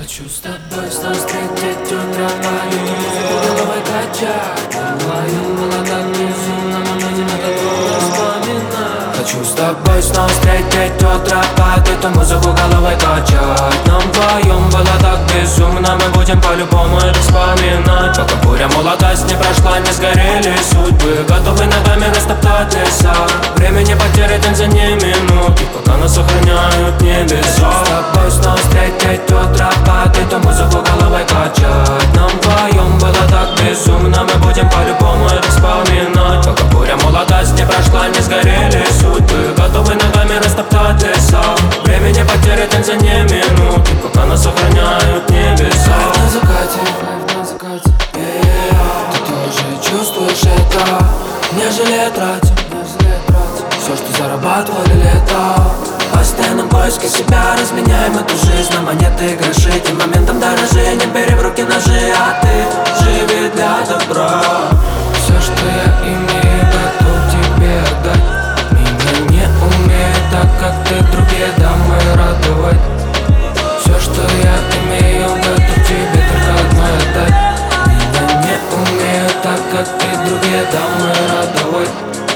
Хочу с тобой снова встретить утро, твою музыку головой качать. Вдвоем было так безумно, мы будем это долго вспоминать. Хочу с тобой снова встретить утро, под эту музыку головой качать. Нам вдвоем было так безумно, мы будем по-любому это вспоминать. Пока буря молодость не прошла, не сгорели судьбы, готовы ногами растоптать леса. Время не потерять, за не минуты, пока нас сохраняют небеса. Хочу с тобой снова встретить утро, под эту музыку головой качать. Нам вдвоем было так безумно, мы будем по-любому это вспоминать. Пока буря молодость не прошла, не сгорели судьбы, готовы ногами растоптать леса. Время не потерять, за не минуты, пока нас сохраняют небеса. Кайф на закате, кайф на закате, Ты тоже чувствуешь это? Не жалея тратить, все, что зарабатывали лето. В постоянном поиске себя разменяем эту жизнь на монеты и гроши. Тем моментом дорожи, не бери в руки ножи, а ты живи для добра. Все, что я имею, готов тебе отдать. Меня не умею так, как ты, другие дамы радовать. Все, что я имею, готов тебе только одной отдать. Меня не умею так, как ты, другие дамы радовать.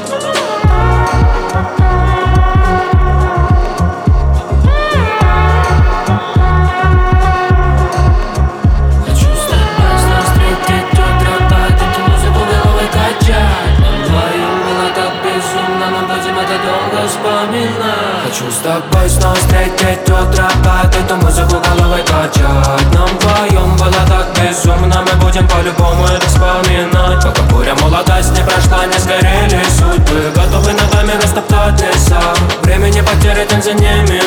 Хочу с тобой снова встретить утро, под эту музыку головой качать. Нам вдвоем было так безумно, мы будем по-любому это вспоминать. Пока буря молодость не прошла, не сгорели судьбы, готовы ногами растоптать леса. Время не потерять, за ними